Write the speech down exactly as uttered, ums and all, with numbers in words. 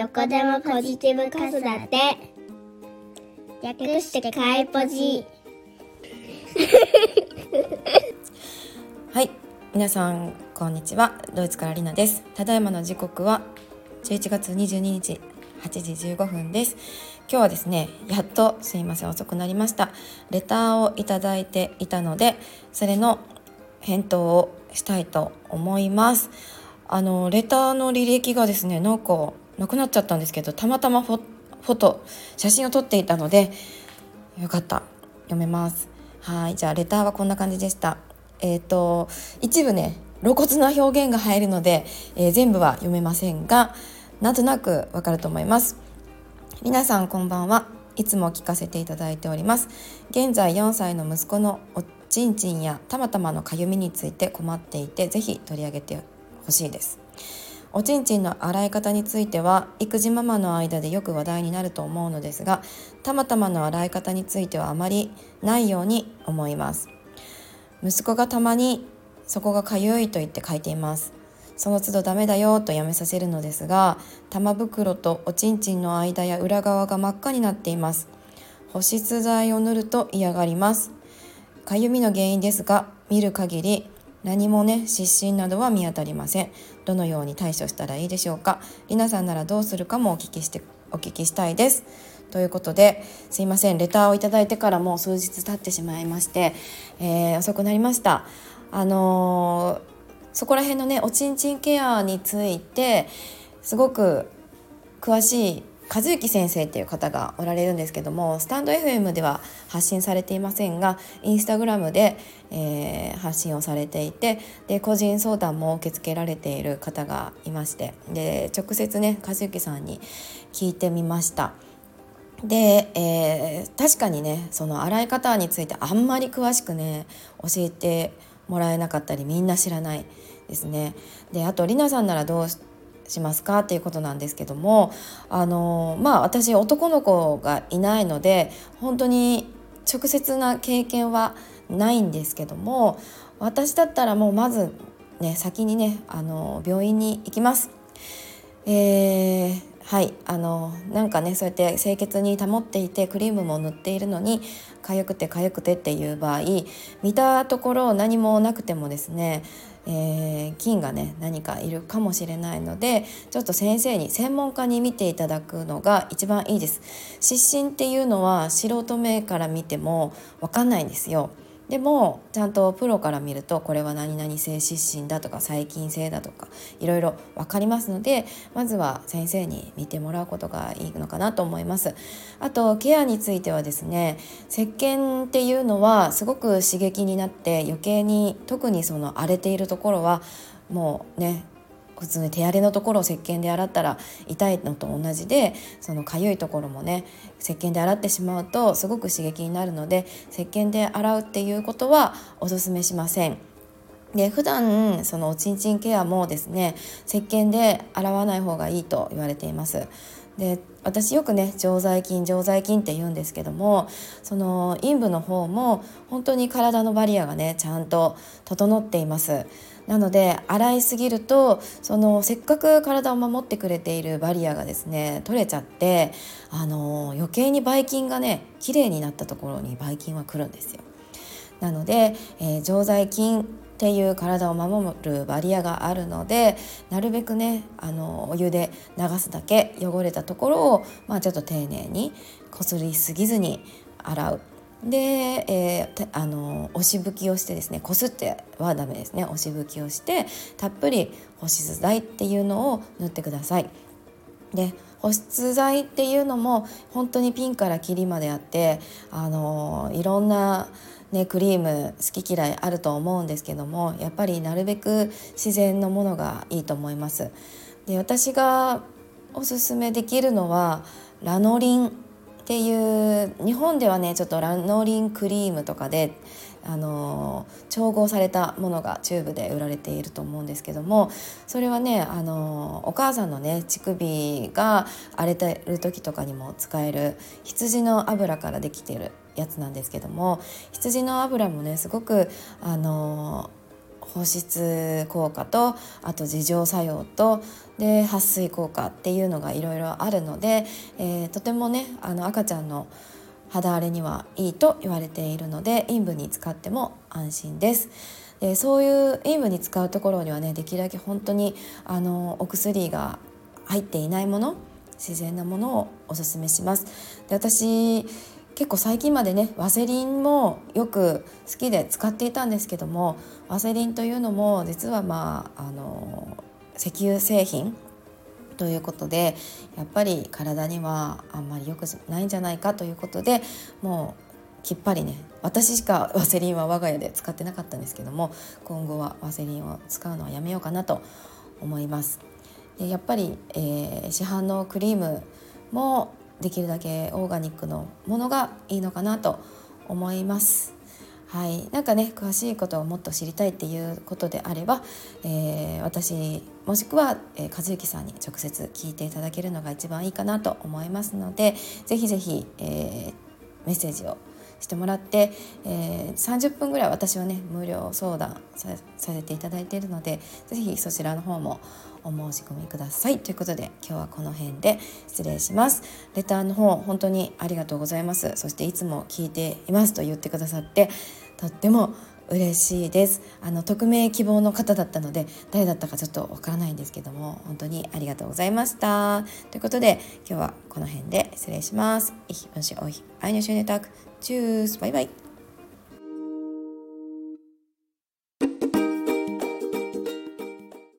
こでもポジティブ子育て、略してかいポジ。 はい、皆さんこんにちは。ドイツからリナです。ただいまの時刻はじゅういちがつにじゅうににちはちじじゅうごふんです。今日はですね、やっとすいません遅くなりました。レターをいただいていたので、それの返答をしたいと思います。あのレターの履歴がですね、なんかなくなっちゃったんですけど、たまたまフォ、フォト写真を撮っていたのでよかった、読めます。はい、じゃあレターはこんな感じでした。えっと一部ね露骨な表現が入るので、えー、全部は読めませんが、なんとなくわかると思います。皆さんこんばんは。いつも聞かせていただいております。現在よんさいの息子のおちんちんやたまたまのかゆみについて困っていて、ぜひ取り上げてほしいです。おちんちんの洗い方については育児ママの間でよく話題になると思うのですが、たまたまの洗い方についてはあまりないように思います。息子がたまにそこがかゆいと言って書いています。その都度ダメだよとやめさせるのですが、玉袋とおちんちんの間や裏側が真っ赤になっています。保湿剤を塗ると嫌がります。かゆみの原因ですが、見る限り何もね、湿疹などは見当たりません。どのように対処したらいいでしょうか。りなさんならどうするかもお聞きしてお聞きしたいです。ということで、すいません、レターをいただいてからもう数日経ってしまいまして、えー、遅くなりました。あのー、そこら辺のね、おちんちんケアについてすごく詳しい和幸先生っていう方がおられるんですけども、スタンド エフエム では発信されていませんが、インスタグラムで、えー、発信をされていて、で個人相談も受け付けられている方がいまして、で直接ね和幸さんに聞いてみました。で、えー、確かにね、その洗い方についてあんまり詳しくね教えてもらえなかったり、みんな知らないですね。で、あとりなさんならどうしますかっていうことなんですけども、あのまあ私男の子がいないので本当に直接な経験はないんですけども、私だったらもうまずね、先にね、あの病院に行きます。えーはい、あのなんかね、そうやって清潔に保っていてクリームも塗っているのに痒くて痒くてっていう場合、見たところ何もなくてもですね、えー、菌がね何かいるかもしれないので、ちょっと先生に専門家に見ていただくのが一番いいです。湿疹っていうのは素人目から見ても分かんないんですよ。でもちゃんとプロから見ると、これは何々性湿疹だとか細菌性だとかいろいろ分かりますので、まずは先生に見てもらうことがいいのかなと思います。あとケアについてはですね、石鹸っていうのはすごく刺激になって余計に、特にその荒れているところはもうね、普通に手荒れのところを石鹸で洗ったら痛いのと同じで、そのかゆいところもね石鹸で洗ってしまうとすごく刺激になるので、石鹸で洗うっていうことはお勧めしません。で、普段そのおちんちんケアもですね、石鹸で洗わない方がいいと言われています。で、私よくね常在菌常在菌って言うんですけども、その陰部の方も本当に体のバリアがねちゃんと整っています。なので洗いすぎると、そのせっかく体を守ってくれているバリアがですね取れちゃって、あの余計にばい菌がねきれいになったところにばい菌は来るんですよ。なので、えー、常在菌っていう体を守るバリアがあるので、なるべくねあのお湯で流すだけ、汚れたところを、まあ、ちょっと丁寧にこすりすぎずに洗う。で、えー、あの押し拭きをしてですね、こすってはダメですね。押し拭きをしてたっぷり保湿剤っていうのを塗ってください。で、保湿剤っていうのも本当にピンからキリまであって、あのいろんなね、クリーム好き嫌いあると思うんですけども、やっぱりなるべく自然のものがいいと思います。で、私がおすすめできるのはラノリンっていう、日本ではねちょっとラノリンクリームとかであの調合されたものがチューブで売られていると思うんですけども、それはねあのお母さんのね乳首が荒れてる時とかにも使える羊の油からできているやつなんですけども、羊の油もねすごくあの保湿効果と、あと自浄作用とで撥水効果っていうのがいろいろあるので、えー、とてもねあの赤ちゃんの肌荒れにはいいと言われているので、陰部に使っても安心です。でそういう陰部に使うところにはね、できるだけ本当にあのお薬が入っていないもの、自然なものをおすすめします。で私結構最近までねワセリンもよく好きで使っていたんですけども、ワセリンというのも実はまああの石油製品ということで、やっぱり体にはあんまり良くないんじゃないかということで、もうきっぱりね、私しかワセリンは我が家で使ってなかったんですけども、今後はワセリンを使うのはやめようかなと思います。でやっぱり、えー、市販のクリームもできるだけオーガニックのものがいいのかなと思います。はい、なんかね詳しいことをもっと知りたいっていうことであれば、えー、私もしくは、えー、和幸さんに直接聞いていただけるのが一番いいかなと思いますので、ぜひぜひ、えー、メッセージをしてもらって、えー、さんじゅっぷんぐらい私はね無料相談 さ, させていただいているので、ぜひそちらの方もお申し込みください。ということで今日はこの辺で失礼します。レターの方本当にありがとうございます。そしていつも聞いていますと言ってくださってとっても嬉しいです。あの匿名希望の方だったので誰だったかちょっとわからないんですけども、本当にありがとうございました。ということで今日はこの辺で失礼します。Ich wünsche euch eine schöne Tag. Tschüss. バイバイ。